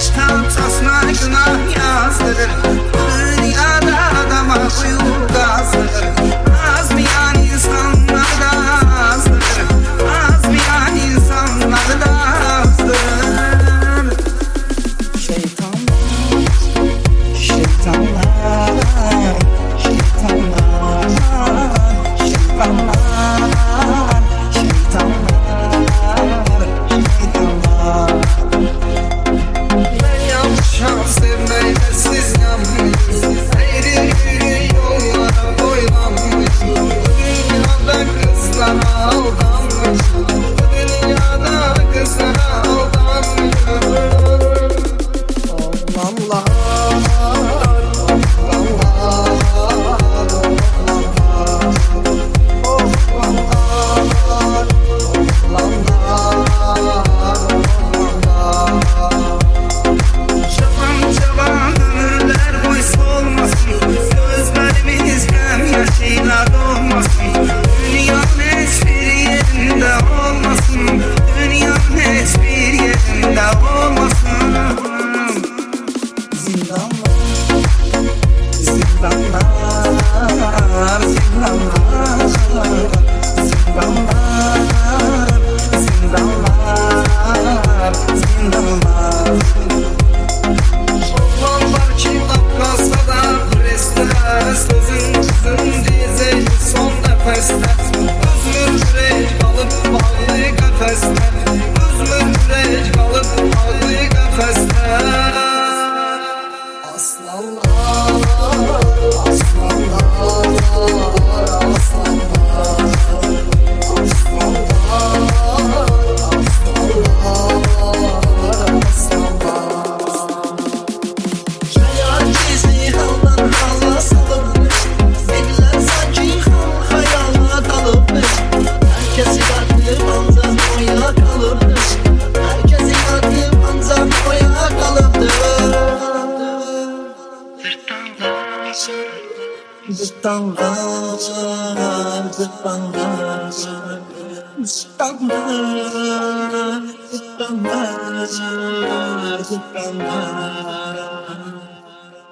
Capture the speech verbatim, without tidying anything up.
Tahtasına günah yazdırır. Bu dünyada adama uyulgazdır. Azmayan insanlar da azdır. Azmayan insanlar da azdır. Şeytanlar, şeytanlar, şeytanlar, şeytanlar, şeytanlar, şeytanlar. Ben yanlışam sevmeyle siz yanmayın. Eğri büğrü yollara boylanmayın. Bu dünyada kızlara aldanmayın. Bu dünyada kızlara aldanmayın. Allah Zıttanlar, zıttanlar, zıttanlar, zıttanlar, zıttanlar.